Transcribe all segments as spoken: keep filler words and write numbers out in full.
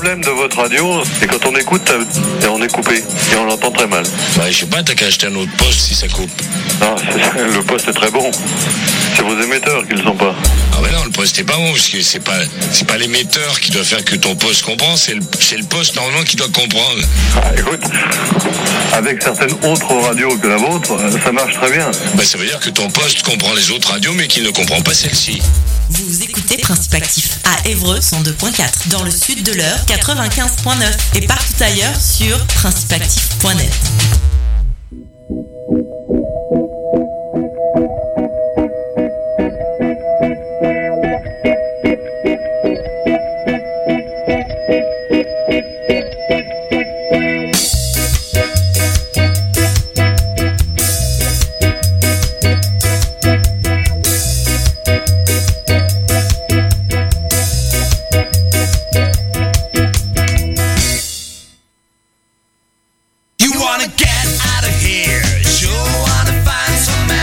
problème de votre radio, c'est quand on écoute, et on est coupé, et on l'entend très mal. Bah, je sais pas, t'as qu'à acheter un autre poste si ça coupe. Non, c'est, le poste est très bon. C'est vos émetteurs qui le sont pas. Ah ouais non, le poste est pas bon, parce que c'est pas, c'est pas l'émetteur qui doit faire que ton poste comprend, c'est le, c'est le poste normalement qui doit comprendre. Ah, écoute, avec certaines autres radios que la vôtre, ça marche très bien. Bah, ça veut dire que ton poste comprend les autres radios, mais qu'il ne comprend pas celle-ci. Vous écoutez Principe Actif à Évreux cent deux point quatre, dans le sud de l'Eure quatre-vingt-quinze point neuf et partout ailleurs sur principe actif point net.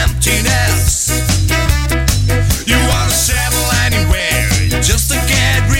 Just to get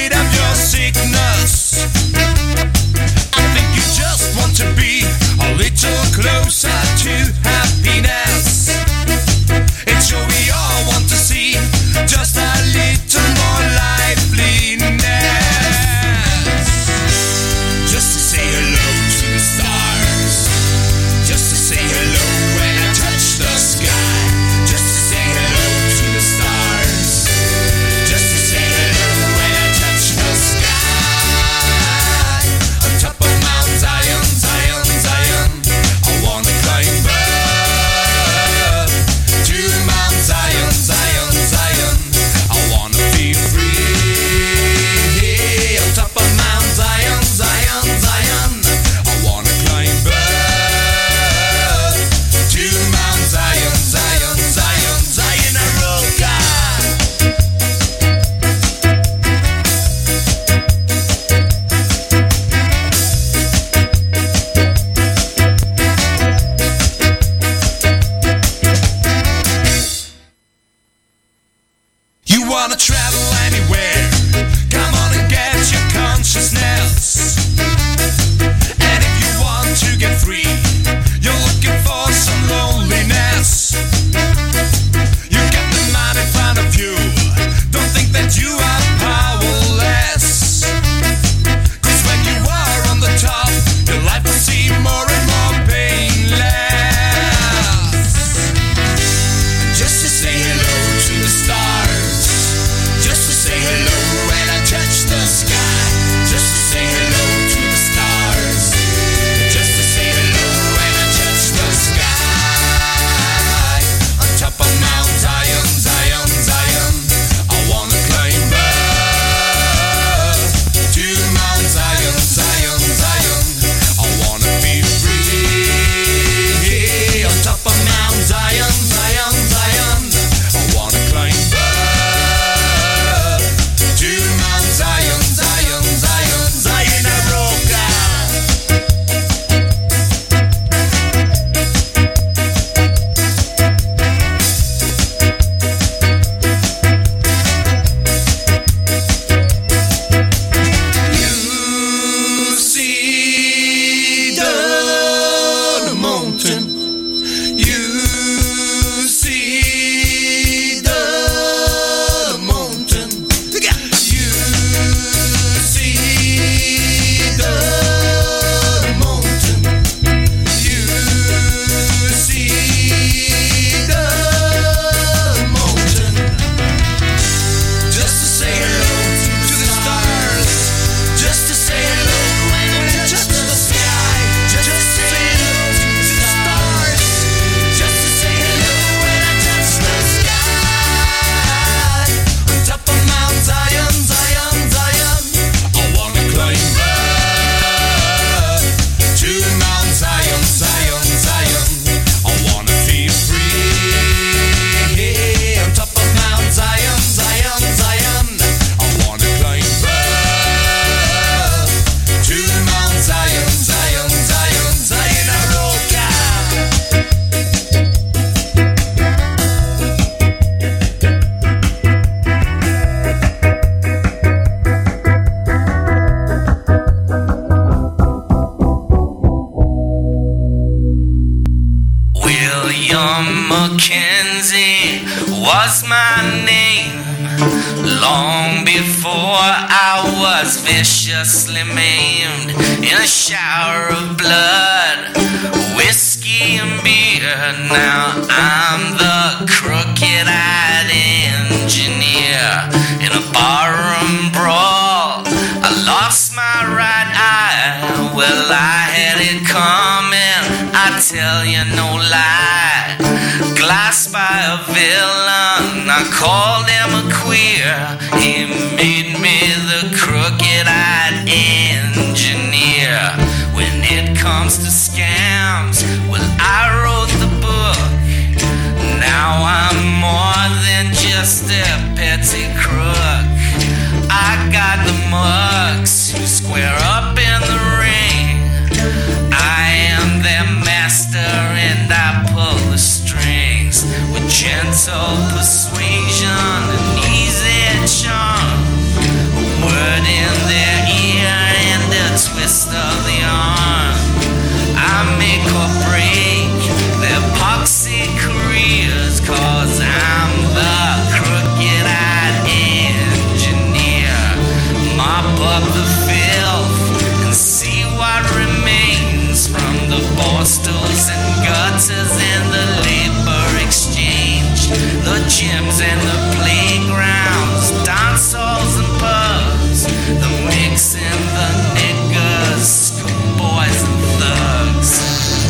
I was viciously maimed in a shower of blood, whiskey and beer. Now I'm the crooked-eyed engineer in a barroom brawl. I lost my right eye. Well, I had it coming, I tell you no lie. Glassed by a villain, I called him a queer. He made me the crooked-eyed engineer. When it comes to scams, well, I wrote the book. Now I'm more than just a petty crook. I got the mugs who square up in the ring. I am their master and I pull the strings with gentle persuasion and easy charm. A word in their ear and a twist of the arm. I make or break their poxy careers, cause I'm the crooked-eyed engineer. Mop up the filth and see what remains from the bar stools and gutters and the labor exchange, the gyms and the playgrounds, dance halls and pubs, the mix and the niggas, schoolboys and thugs.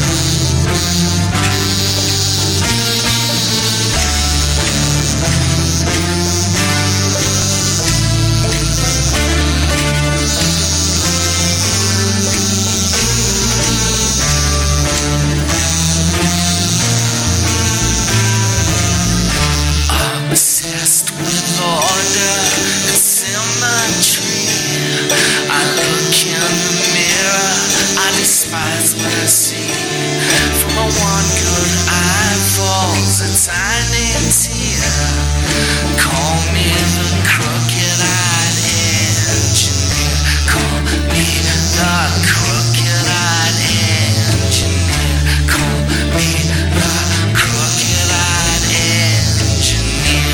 Obsessed with order and symmetry. I look in the mirror, I despise what I see. From my one good eye falls a tiny tear. Call me the crooked-eyed engineer. Call me the crooked-eyed engineer. Call me the crooked-eyed engineer.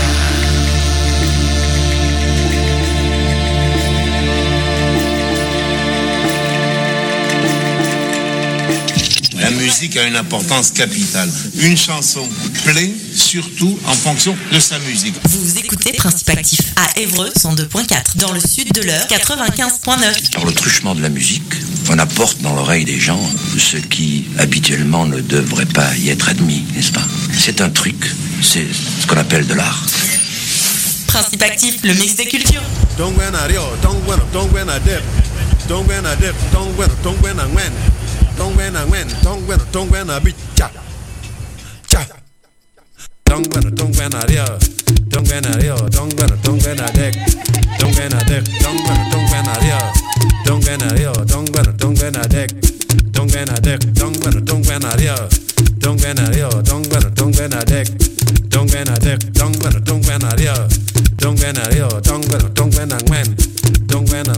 La musique a une importance capitale. Une chanson plaît surtout en fonction de sa musique. Vous écoutez Principe Actif à Évreux cent deux point quatre, dans le sud de l'Eure quatre-vingt-quinze point neuf. Par le truchement de la musique, on apporte dans l'oreille des gens ce qui habituellement ne devrait pas y être admis, n'est-ce pas? C'est un truc, c'est ce qu'on appelle de l'art. Principe Actif, le mix des cultures. Tongwena wen, tongwena, tongwena bicha, cha. Tongwena, tongwena rio, tongwena rio, tongwena, tongwena dek, tongwena dek, tongwena, tongwena rio, tongwena rio, tongwena, tongwena dek, tongwena dek, tongwena, tongwena rio, tongwena rio, tongwena, tongwena dek, tongwena dek, tongwena, tongwena rio, tongwena rio, tongwena, tongwena wen, tongwena.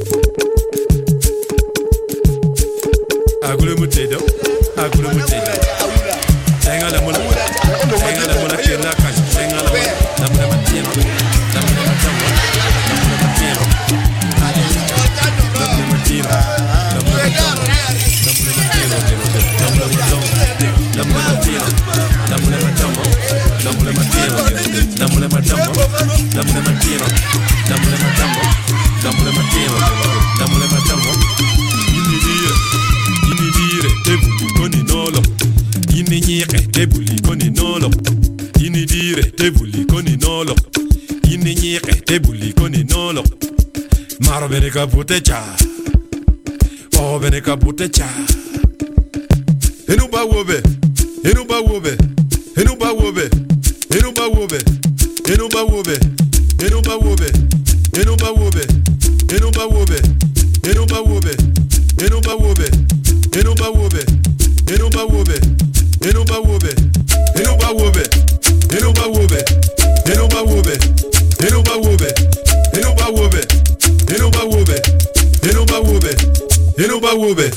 Agule mutedo, agule mutedo. Tenga la mona, tenga la mona que la calle, tenga la mona, la mona matieno, la mona matieno, la mona matieno, la mona matieno, la mona matieno, la mona matieno, la mona matieno, la mona matieno, la mona matieno, la mona matieno, la mona matieno, la mona matieno, la mona matieno. Inidire tebuli koni nolo, ininyike tebuli koni nolo, inidire tebuli koni nolo, ininyike tebuli koni nolo. Maro bene kapute cha, oh bene kapute cha. Enuba wobe, enuba wobe, enuba wobe, enuba wobe, enuba wobe, enuba wobe, enuba wobe, enuba wobe, enuba wobe, enuba wobe. Enuba wobe, enuba wobe, enuba wobe, enuba wobe, enuba wobe, enuba wobe, enuba wobe, enuba wobe, enuba wobe, enuba wobe, enuba wobe.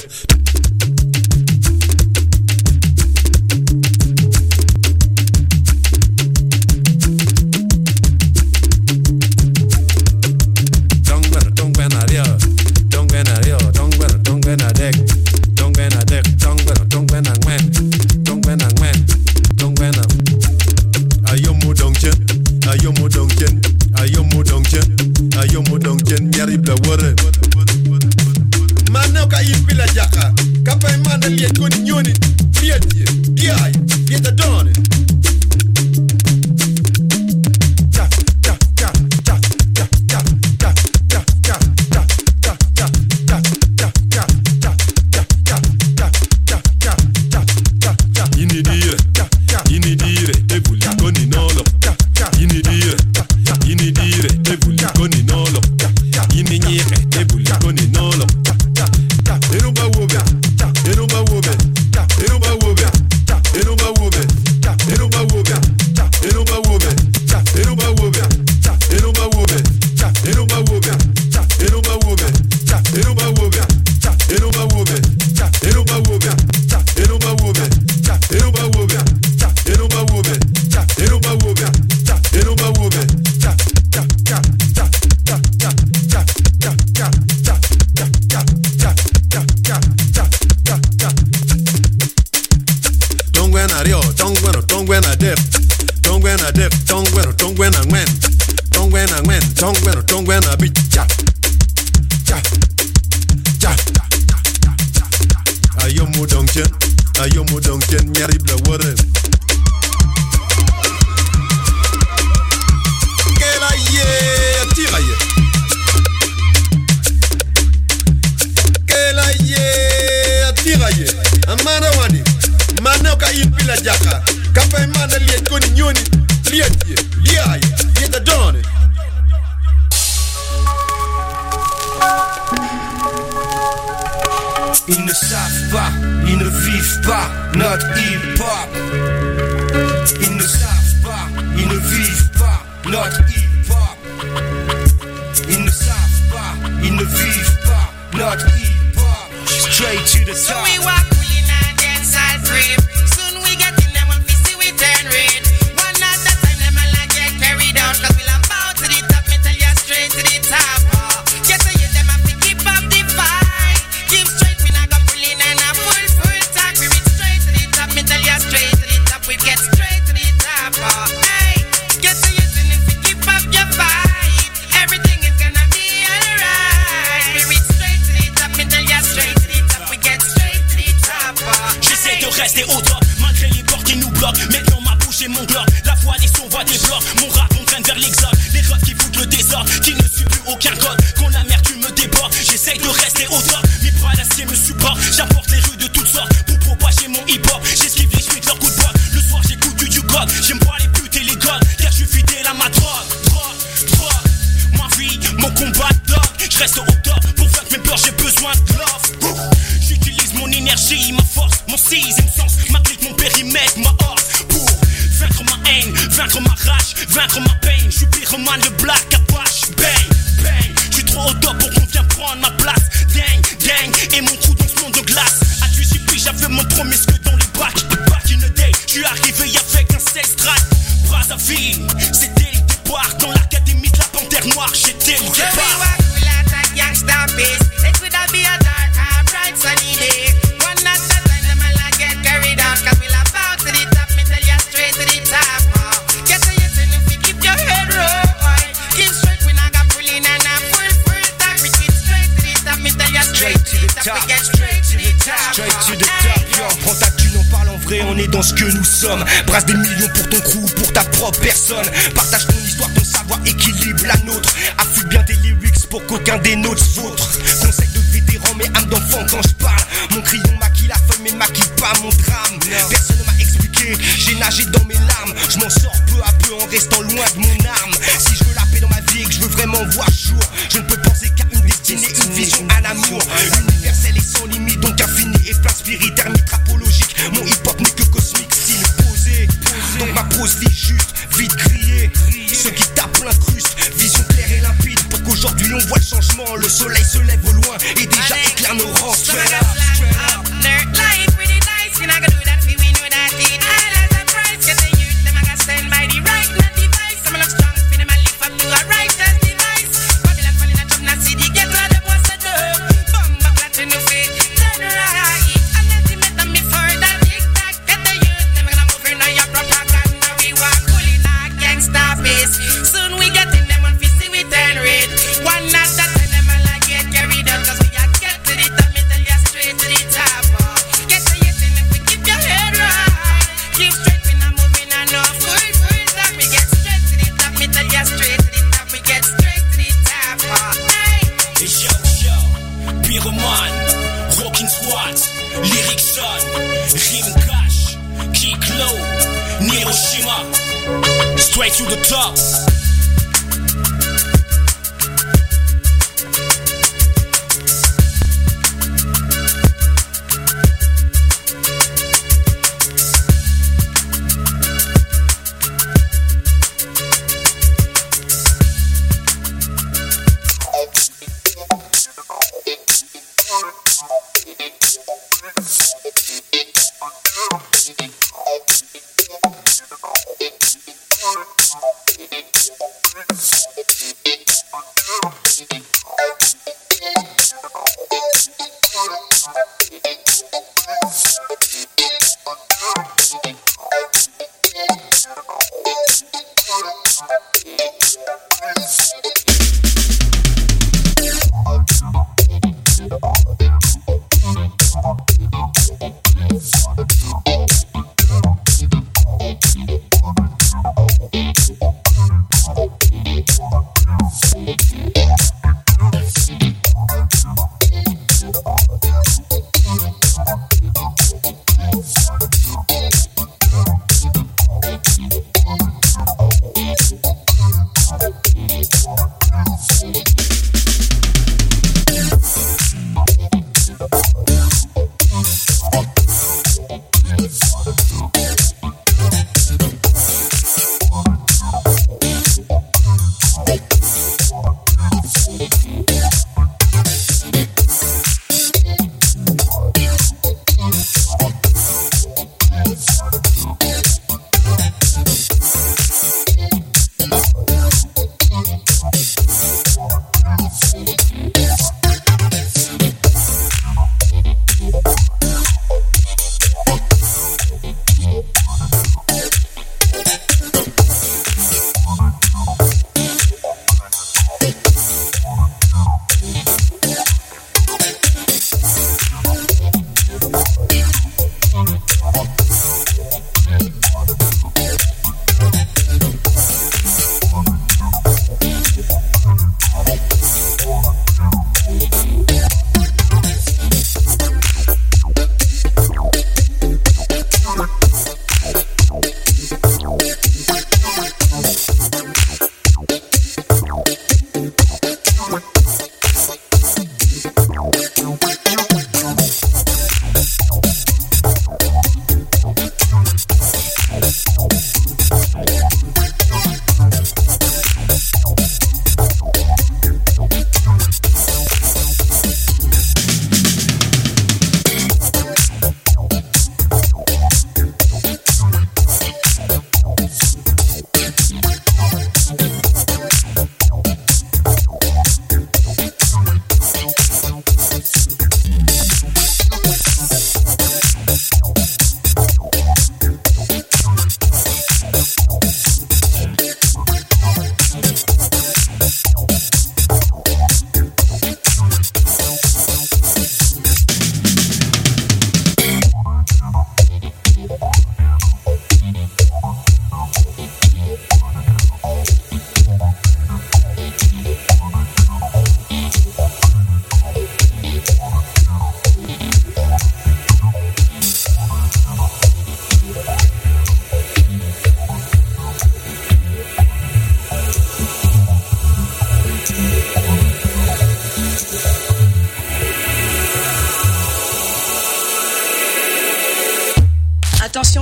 Ils ne savent pas, ils ne vivent pas notre hip-hop. Ils ne savent pas, ils ne vivent pas notre hip-hop. Ils ne savent pas, ils ne vivent pas notre hip-hop. Straight to the top. So we walk in a dance side frame. Soon we get in them and we see we turn red. One at a time them all a get carried out. Cause we'll about to the top, me tell you straight to the top. Oh. Just so you them have to keep up the fight. Keep straight, we not go pulling and a full full talk. We reach straight to the top, me tell you straight to the top. We get straight to the top. Oh. Hey, just so you them if you keep up your fight, everything is gonna be alright. We reach straight to the top, me tell you straight to the top. We get straight to the top. Oh. J'essaie de rester au top, malgré les portes qui nous bloquent. Maintenant ma bouche et mon glock, la voix des sons va débloquer. Mon rap m'entraîne vers l'exode, les refs qui foutent le désordre, qui ne suit plus aucun code. Quand l'amertume me déborde, j'essaie de rester au top. Mes bras d'acier me supportent, j'apporte les rues de toutes sortes pour propager mon hip-hop. J'esquive les schmitts, leur coup de boîte. Le soir j'écoute du du god, j'aime pas les putes et les gods, car je suis fidèle à ma drogue. Drogue, drogue, ma vie, mon combat dog. Je reste au top, pour vaincre mes peurs j'ai besoin de love. J'utilise mon énergie, ma force, mon sixième sens, ma clique, mon périmètre, ma horse. Pour vaincre ma haine, vaincre ma rage, vaincre ma peine. Je suis pyroman de Black Apache, bang, bang. Je suis trop au top pour qu'on vienne prendre ma place. Dang, dang, et mon trou dans ce monde de glace. À du J P, j'avais mon premier que dans les bacs. Back in the day, je suis arrivé avec un sextrat. Brazzaville, c'était le départ. Dans l'académie de la Panthère Noire, j'étais le So we départ. walk full out of gangsta face. It could have be a dark or bright sunny day. One at a time, them all a get carried out. Cause we'll about to the top, me tell you straight to the top. Oh. Get to you till if you keep your head right. Keep straight, we not got pulling and a full full talk. We keep straight to the top, me tell you straight to the top. We get straight to the top. Straight to the Hey. top, yo. Prends ta thune, on parle en vrai, on est dans ce que nous sommes. Brasse des millions pour ton crew, pour ta propre personne. Partage ton histoire, ton savoir, équilibre la nôtre. Affûte bien tes lyrics pour qu'aucun des nôtres vôtres. Conseil de vétéran, mais âme d'enfant quand je parle. Mon crayon maquille la feuille, mais maquille pas mon drame. Personne ne m'a expliqué, j'ai nagé dans mes larmes. Je m'en sors peu à peu en restant loin de mon âme. Si je veux la paix dans ma vie et que je veux vraiment voir jour, je ne peux penser qu'à une destinée, une vision, un amour. Universel et sans limite, donc infini et plein spirit, thermique, rapologique. Mon hip-hop n'est que cosmique, style posé. Donc ma prose vit juste, vite crier. Ceux qui tapent l'incruste, vision claire et limpide. Pour qu'aujourd'hui on voit le changement, le soleil se lève au loin et déjà éclaire nos rangs. So Straight I up, got straight fly up. up, nerd life with the dice. We not gonna do that if we know that it. I like the price, get the youth, them I got stand by the right, not device. Some look strong, for them I live up to a righteous device. Babylon falling a jump, not see the get all the boss a dub. Bomba clat in the face, turn right. And let him make them before that tic tac. Get the youth, them I gonna move in on your propaganda. We walk cool in our gangsta face. Soon we get in them and we see we turn red. One at a time, them all a get carried out. Cause we a get to the top, me tell you straight to the top. Oh. Get to you till if we keep your head right. Keep straight, we not moving on no full, full talk. We get straight to the top, me tell you straight to the top. We get straight to the top. Oh. Hey. Et yo yo, pyromane, rocking squad, lyric son, rime cash, kick low, Hiroshima, straight to the top.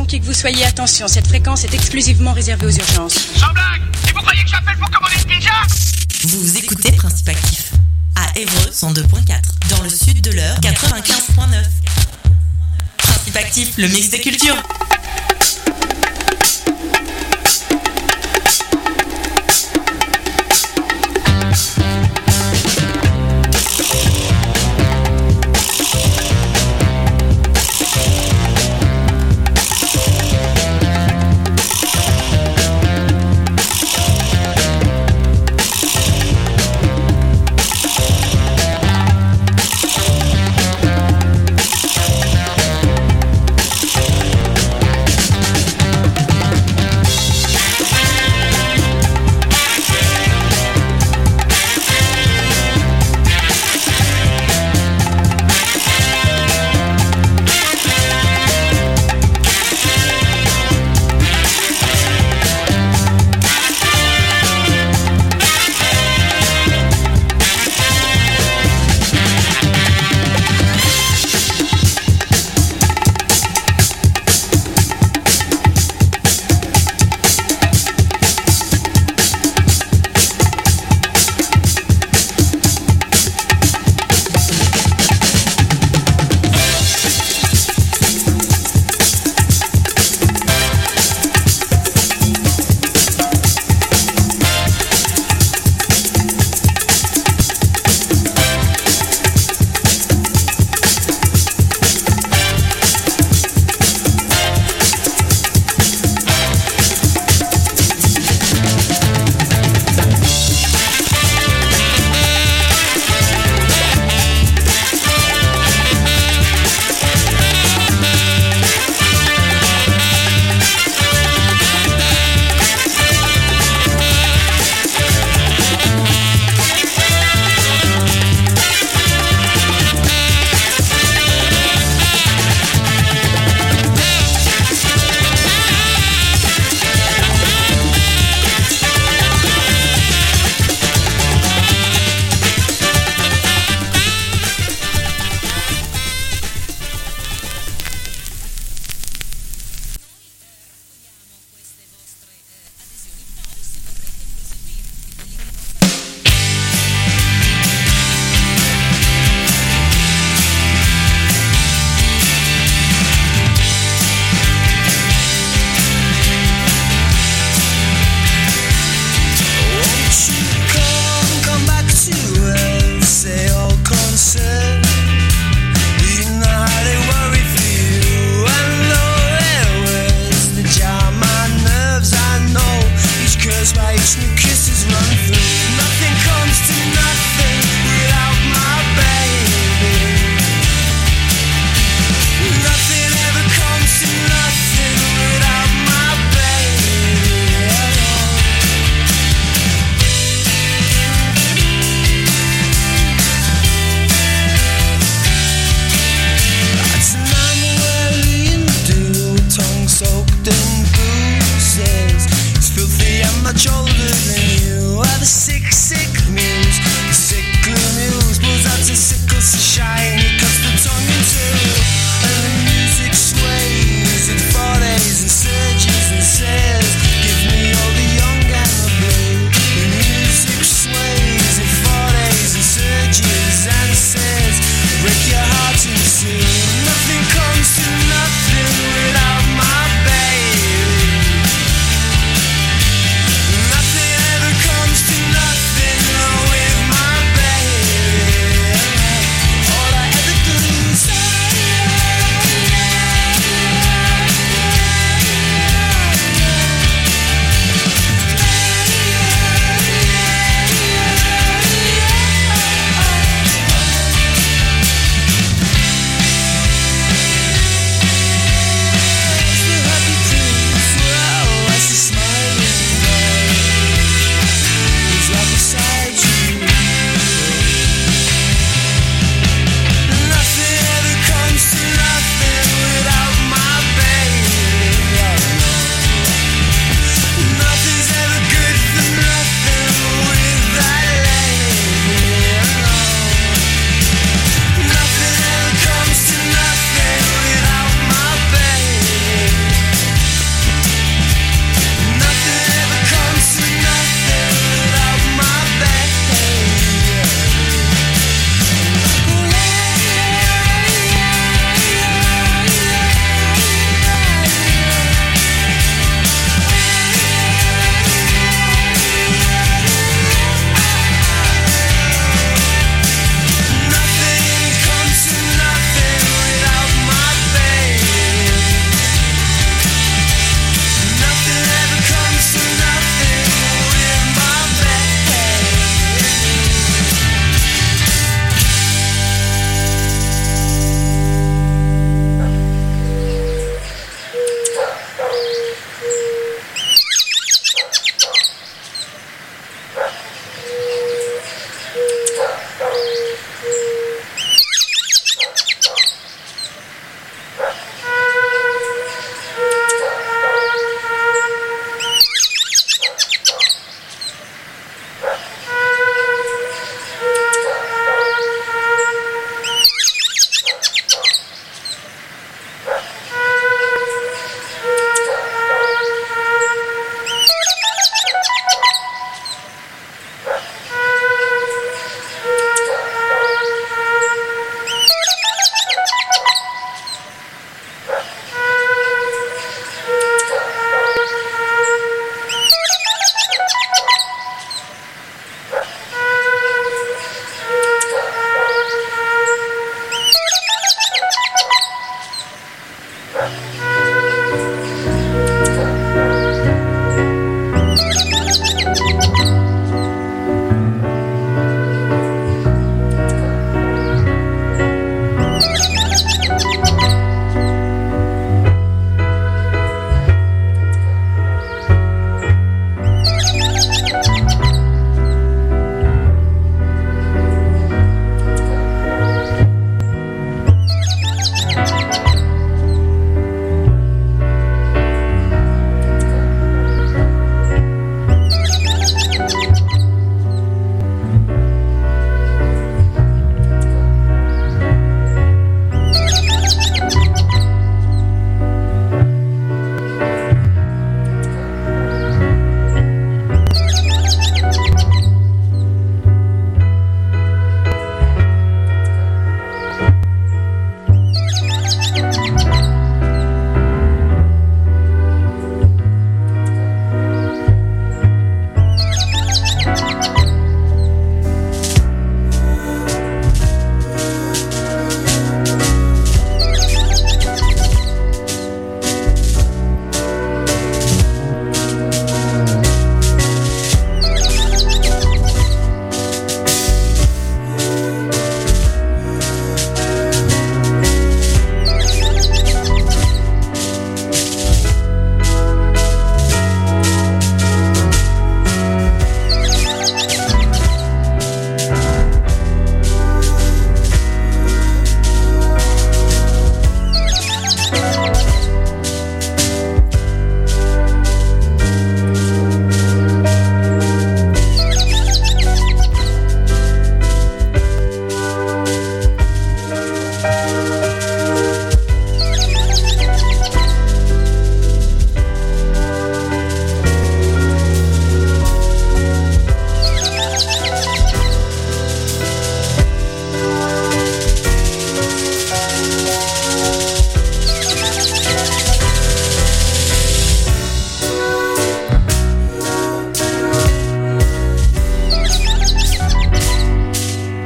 qui que vous soyez, attention, cette fréquence est exclusivement réservée aux urgences. Sans blague! Et vous croyez que j'appelle pour commander une pizza? Vous écoutez Principe Actif à Évreux cent deux point quatre, dans le sud de l'Eure quatre-vingt-quinze point neuf. Principe Actif, le mix des cultures.